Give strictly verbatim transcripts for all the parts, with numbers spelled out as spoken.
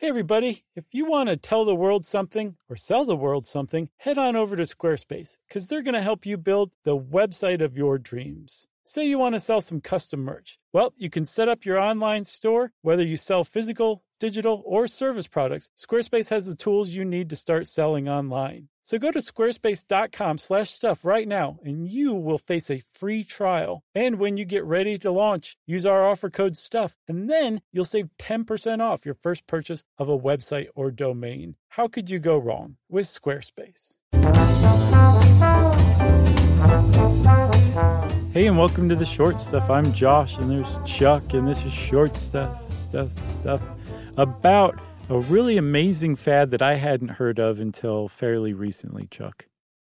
Hey everybody, if you want to tell the world something or sell the world something, head on over to Squarespace because they're going to help you build the website of your dreams. Say you want to sell some custom merch. Well, you can set up your online store, whether you sell physical, digital, or service products. Squarespace has the tools you need to start selling online. So go to squarespace.com slash stuff right now, and you will face a free trial. And when you get ready to launch, use our offer code STUFF, and then you'll save ten percent off your first purchase of a website or domain. How could you go wrong with Squarespace? Hey, and welcome to the Short Stuff. I'm Josh, and there's Chuck, and this is Short Stuff, Stuff, Stuff, about a really amazing fad that I hadn't heard of until fairly recently, Chuck.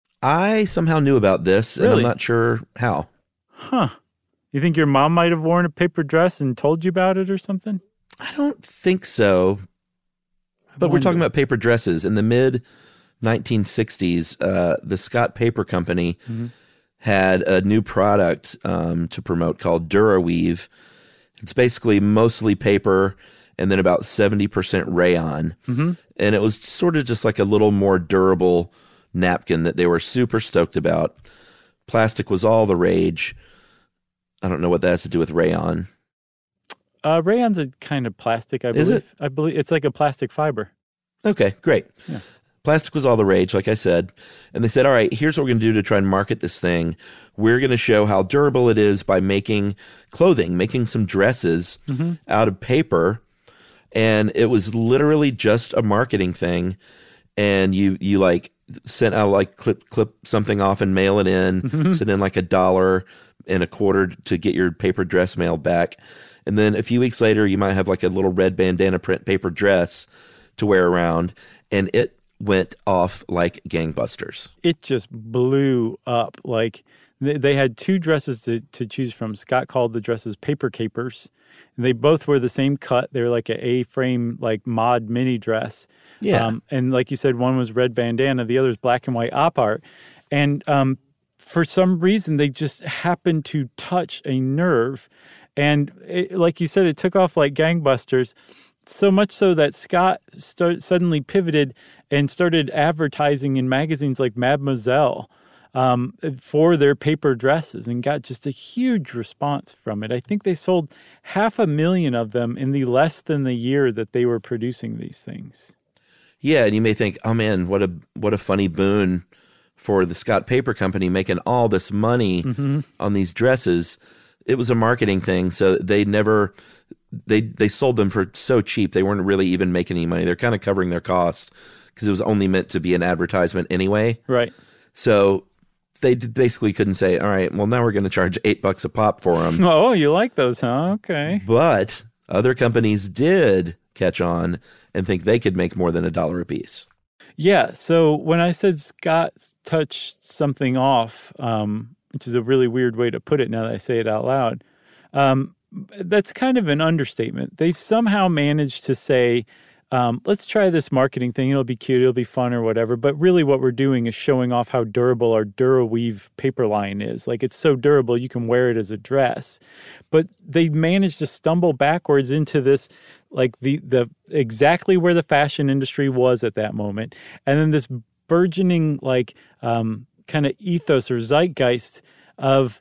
I somehow knew about this, Really? and I'm not sure how. Huh. You think your mom might have worn a paper dress and told you about it or something? I don't think so. But we're talking about paper dresses. In the mid nineteen sixties, uh, the Scott Paper Company mm-hmm. had a new product um, to promote called DuraWeave. It's basically mostly paper and then about seventy percent rayon. Mm-hmm. And it was sort of just like a little more durable napkin that they were super stoked about. Plastic was all the rage. I don't know what that has to do with rayon. Uh, rayon's a kind of plastic, I believe. Is it? I believe it's like a plastic fiber. Okay, great. Yeah. Plastic was all the rage, like I said. And they said, all right, here's what we're going to do to try and market this thing. We're going to show how durable it is by making clothing, making some dresses mm-hmm. out of paper. And it was literally just a marketing thing. And you, you like sent out, like clip, clip something off and mail it in, mm-hmm. send in like a dollar and a quarter to get your paper dress mailed back. And then a few weeks later, you might have like a little red bandana print paper dress to wear around. And it went off like gangbusters. It just blew up. Like they, they had two dresses to, to choose from. Scott called the dresses Paper Capers. And they both were the same cut. They were like an A-frame, like mod mini dress. Yeah. Um, and like you said, one was red bandana, the other was black and white op art. And um, for some reason, they just happened to touch a nerve. And it, like you said, it took off like gangbusters. So much so that Scott start, suddenly pivoted and started advertising in magazines like Mademoiselle um, for their paper dresses and got just a huge response from it. I think they sold half a million of them in the less than the year that they were producing these things. Yeah, and you may think, oh man, what a what a funny boon for the Scott Paper Company making all this money mm-hmm. on these dresses. It was a marketing thing, so they never they they sold them for so cheap they weren't really even making any money. They're kind of covering their costs because it was only meant to be an advertisement anyway. Right. So they basically couldn't say, all right, well, now we're going to charge eight bucks a pop for them. Oh, you like those, huh? Okay. But other companies did catch on and think they could make more than a dollar a piece. Yeah. So when I said Scott touched something off, um, which is a really weird way to put it now that I say it out loud, um, that's kind of an understatement. They've somehow managed to say, um, let's try this marketing thing. It'll be cute. It'll be fun or whatever. But really what we're doing is showing off how durable our DuraWeave paper line is. Like it's so durable, you can wear it as a dress. But they managed to stumble backwards into this, like the, the exactly where the fashion industry was at that moment. And then this burgeoning, like, um, kind of ethos or zeitgeist of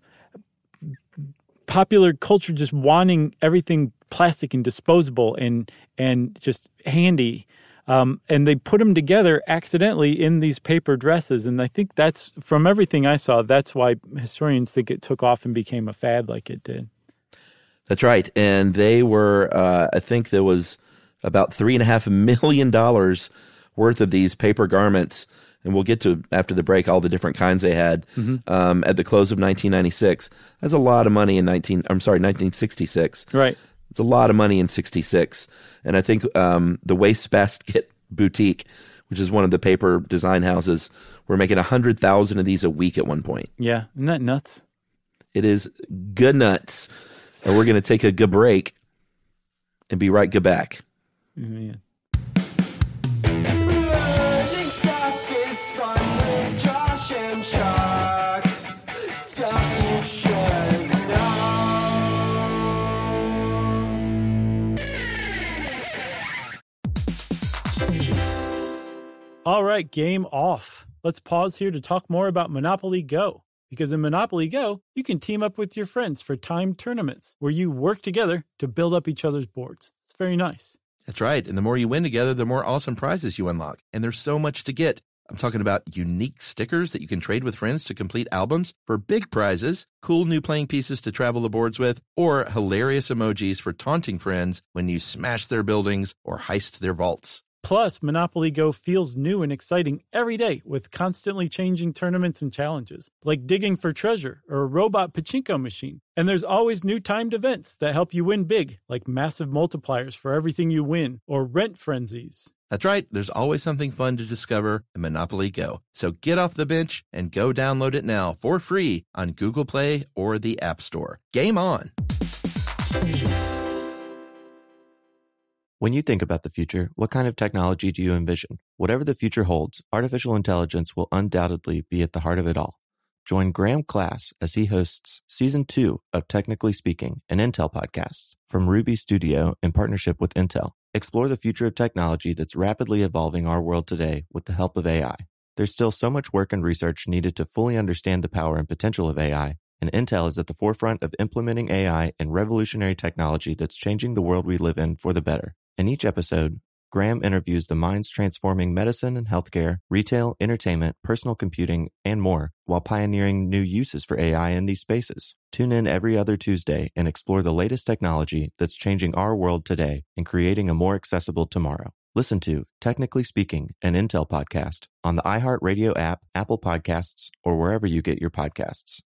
popular culture just wanting everything plastic and disposable and and just handy. Um, and they put them together accidentally in these paper dresses. And I think that's, from everything I saw, that's why historians think it took off and became a fad like it did. That's right. And they were, uh, I think there was about three and a half million dollars worth of these paper garments. And we'll get to, after the break, all the different kinds they had mm-hmm. um, at the close of nineteen ninety-six. That's a lot of money in nineteen. I'm sorry, nineteen sixty-six. Right. It's a lot of money in sixty-six. And I think um, the Wastebasket Boutique, which is one of the paper design houses, were making one hundred thousand of these a week at one point. Yeah. Isn't that nuts? It is good nuts. So we're going to take a good break and be right good back. Man. All right, game off. Let's pause here to talk more about Monopoly Go. Because in Monopoly Go, you can team up with your friends for timed tournaments where you work together to build up each other's boards. It's very nice. That's right. And the more you win together, the more awesome prizes you unlock. And there's so much to get. I'm talking about unique stickers that you can trade with friends to complete albums for big prizes, cool new playing pieces to travel the boards with, or hilarious emojis for taunting friends when you smash their buildings or heist their vaults. Plus, Monopoly Go feels new and exciting every day with constantly changing tournaments and challenges, like digging for treasure or a robot pachinko machine. And there's always new timed events that help you win big, like massive multipliers for everything you win or rent frenzies. That's right. There's always something fun to discover in Monopoly Go. So get off the bench and go download it now for free on Google Play or the App Store. Game on! When you think about the future, what kind of technology do you envision? Whatever the future holds, artificial intelligence will undoubtedly be at the heart of it all. Join Graham Class as he hosts Season two of Technically Speaking, an Intel podcast from Ruby Studio in partnership with Intel. Explore the future of technology that's rapidly evolving our world today with the help of A I. There's still so much work and research needed to fully understand the power and potential of A I, and Intel is at the forefront of implementing A I and revolutionary technology that's changing the world we live in for the better. In each episode, Graham interviews the minds transforming medicine and healthcare, retail, entertainment, personal computing, and more, while pioneering new uses for A I in these spaces. Tune in every other Tuesday and explore the latest technology that's changing our world today and creating a more accessible tomorrow. Listen to Technically Speaking, an Intel podcast on the iHeartRadio app, Apple Podcasts, or wherever you get your podcasts.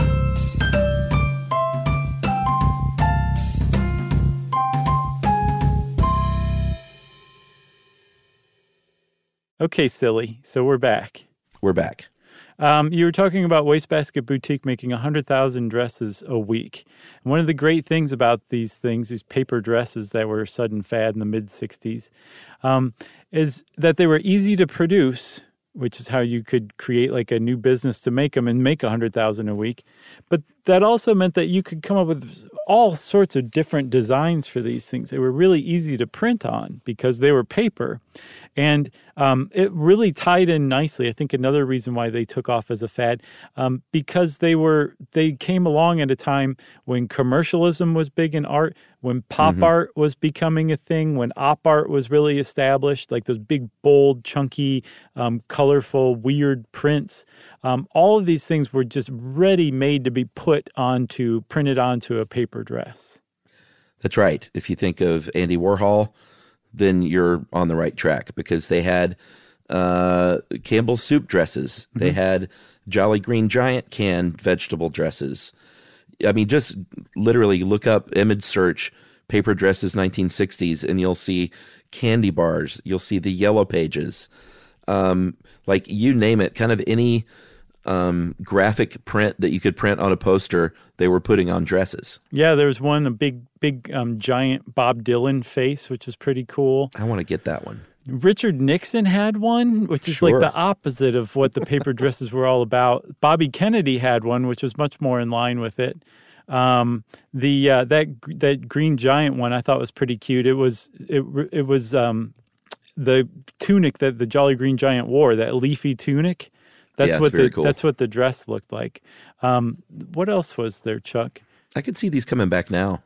Okay, silly. So we're back. We're back. Um, you were talking about Wastebasket Boutique making one hundred thousand dresses a week. And one of the great things about these things, these paper dresses that were a sudden fad in the mid-sixties, um, is that they were easy to produce, which is how you could create like a new business to make them and make one hundred thousand a week. But that also meant that you could come up with all sorts of different designs for these things. They were really easy to print on because they were paper. And um, it really tied in nicely. I think another reason why they took off as a fad, um, because they were they came along at a time when commercialism was big in art, when pop mm-hmm. art was becoming a thing, when op art was really established, like those big, bold, chunky, um, colorful, weird prints. Um, all of these things were just ready made to be put onto, printed onto a paper dress. That's right. If you think of Andy Warhol, then you're on the right track because they had uh, Campbell's soup dresses. Mm-hmm. They had Jolly Green Giant canned vegetable dresses. I mean, just literally look up image search paper dresses nineteen sixties and you'll see candy bars. You'll see the Yellow Pages. Um, like you name it, kind of any um, graphic print that you could print on a poster, they were putting on dresses. Yeah, there was one, a big, big, um, giant Bob Dylan face, which is pretty cool. I want to get that one. Richard Nixon had one, which is Sure. like the opposite of what the paper dresses were all about. Bobby Kennedy had one, which was much more in line with it. Um, the uh, that that Green Giant one I thought was pretty cute. It was it it was um, the tunic that the Jolly Green Giant wore, that leafy tunic. That's yeah, what very the cool. that's what the dress looked like. Um, what else was there, Chuck? I could see these coming back now.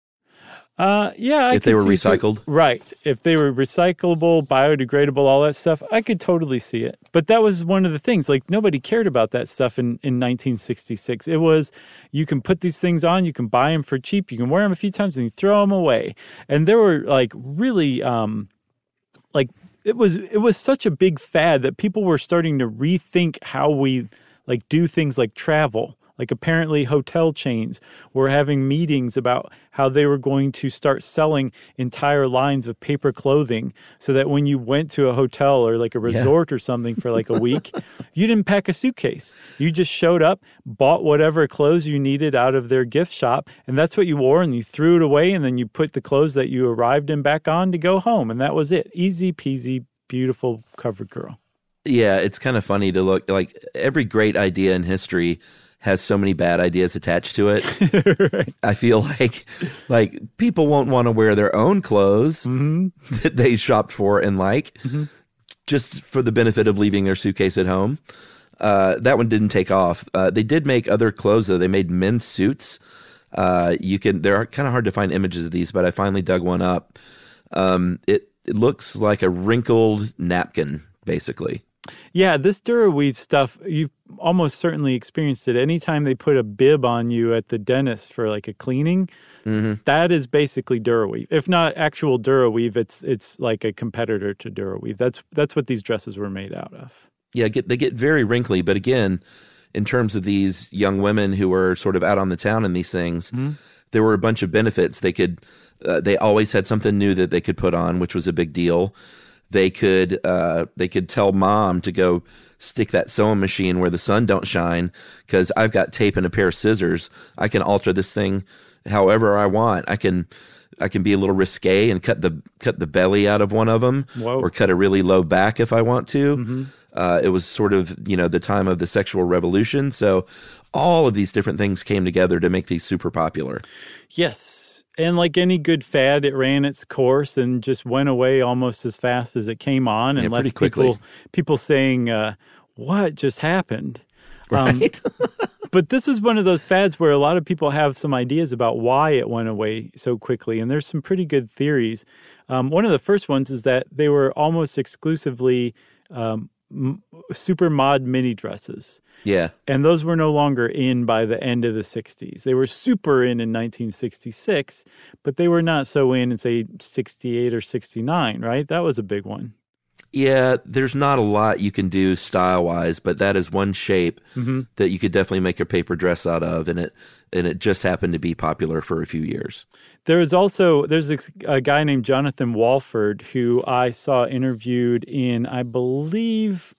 Uh, yeah, I if they could were see recycled, so, right? If they were recyclable, biodegradable, all that stuff, I could totally see it. But that was one of the things. Like nobody cared about that stuff in in nineteen sixty-six. It was you can put these things on, you can buy them for cheap, you can wear them a few times, and you throw them away. And there were like really, um, like it was it was such a big fad that people were starting to rethink how we like do things like travel. Like apparently hotel chains were having meetings about how they were going to start selling entire lines of paper clothing so that when you went to a hotel or like a resort yeah. or something for like a week, you didn't pack a suitcase. You just showed up, bought whatever clothes you needed out of their gift shop, and that's what you wore, and you threw it away, and then you put the clothes that you arrived in back on to go home, and that was it. Easy peasy, beautiful cover girl. Yeah, it's kind of funny to look like every great idea in history has so many bad ideas attached to it. Right. I feel like like people won't want to wear their own clothes Mm-hmm. that they shopped for and like, Mm-hmm. just for the benefit of leaving their suitcase at home. Uh, that one didn't take off. Uh, they did make other clothes, though. They made men's suits. Uh, you can. They're kind of hard to find images of these, but I finally dug one up. Um, it, it looks like a wrinkled napkin, basically. Yeah, this DuraWeave stuff, you've almost certainly experienced it. Anytime they put a bib on you at the dentist for like a cleaning, Mm-hmm. that is basically DuraWeave. If not actual DuraWeave, it's it's like a competitor to DuraWeave. That's that's what these dresses were made out of. Yeah, get, they get very wrinkly. But again, in terms of these young women who were sort of out on the town in these things, Mm-hmm. there were a bunch of benefits. They could, uh, they always had something new that they could put on, which was a big deal. They could, uh, they could tell mom to go stick that sewing machine where the sun don't shine, because I've got tape and a pair of scissors. I can alter this thing however I want. I can, I can be a little risque and cut the cut the belly out of one of them, Whoa. or cut a really low back if I want to. Mm-hmm. Uh, it was sort of, you know, the time of the sexual revolution. So all of these different things came together to make these super popular. Yes. And like any good fad, it ran its course and just went away almost as fast as it came on, and Yeah, pretty left quickly. people people saying, uh, what just happened? Um, Right? But this was one of those fads where a lot of people have some ideas about why it went away so quickly. And there's some pretty good theories. Um, one of the first ones is that they were almost exclusively um, m- super mod mini dresses. Yeah. And those were no longer in by the end of the sixties. They were super in in nineteen sixty-six, but they were not so in in, say, sixty-eight or sixty-nine, right? That was a big one. Yeah, there's not a lot you can do style-wise, but that is one shape Mm-hmm. that you could definitely make a paper dress out of, and it and it just happened to be popular for a few years. There is also, there's a, a guy named Jonathan Walford who I saw interviewed in, I believe,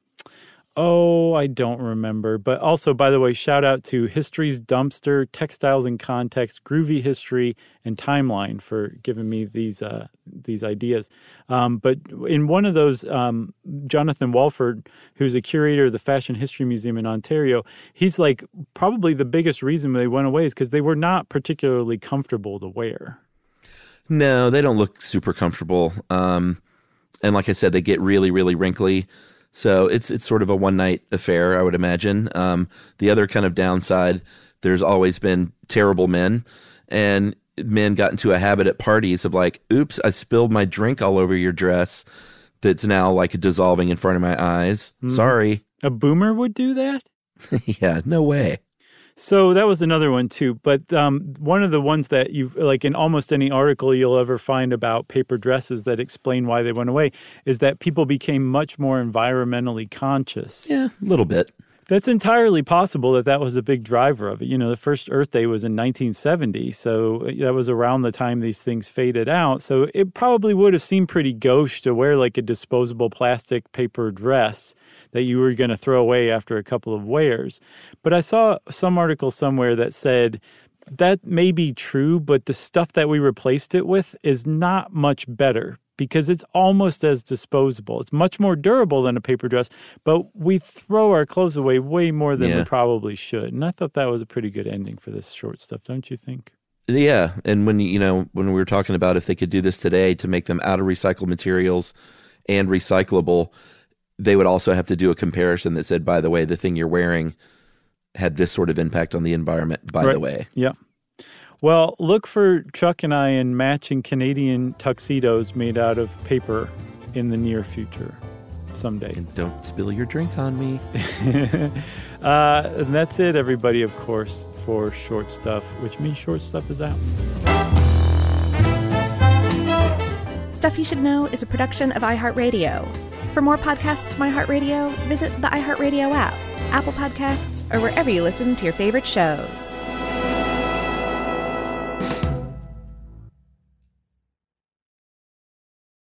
oh, I don't remember. But also, by the way, shout out to History's Dumpster, Textiles in Context, Groovy History, and Timeline for giving me these uh, these ideas. Um, but in one of those, um, Jonathan Walford, who's a curator of the Fashion History Museum in Ontario, he's like, probably the biggest reason they went away is because they were not particularly comfortable to wear. No, they don't look super comfortable. Um, and like I said, they get really, really wrinkly. So it's it's sort of a one-night affair, I would imagine. Um, the other kind of downside, there's always been terrible men. And men got into a habit at parties of like, oops, I spilled my drink all over your dress that's now like dissolving in front of my eyes. Mm-hmm. Sorry. A boomer would do that? Yeah, no way. So that was another one too. But um, one of the ones that you like in almost any article you'll ever find about paper dresses that explain why they went away is that people became much more environmentally conscious. Yeah, a little bit. That's entirely possible that that was a big driver of it. You know, the first Earth Day was in nineteen seventy, so that was around the time these things faded out. So it probably would have seemed pretty gauche to wear like a disposable plastic paper dress that you were going to throw away after a couple of wears. But I saw some article somewhere that said that may be true, but the stuff that we replaced it with is not much better because it's almost as disposable. It's much more durable than a paper dress, but we throw our clothes away way more than Yeah. we probably should. And I thought that was a pretty good ending for this short stuff, don't you think? Yeah, and when you know when we were talking about if they could do this today to make them out of recycled materials and recyclable, they would also have to do a comparison that said, by the way, the thing you're wearing had this sort of impact on the environment, by Right. the way. Yeah. Well, look for Chuck and I in matching Canadian tuxedos made out of paper in the near future someday. And don't spill your drink on me. uh, and that's it, everybody, of course, for Short Stuff, which means Short Stuff is out. Stuff You Should Know is a production of iHeartRadio. For more podcasts from iHeartRadio, visit the iHeartRadio app, Apple Podcasts, or wherever you listen to your favorite shows.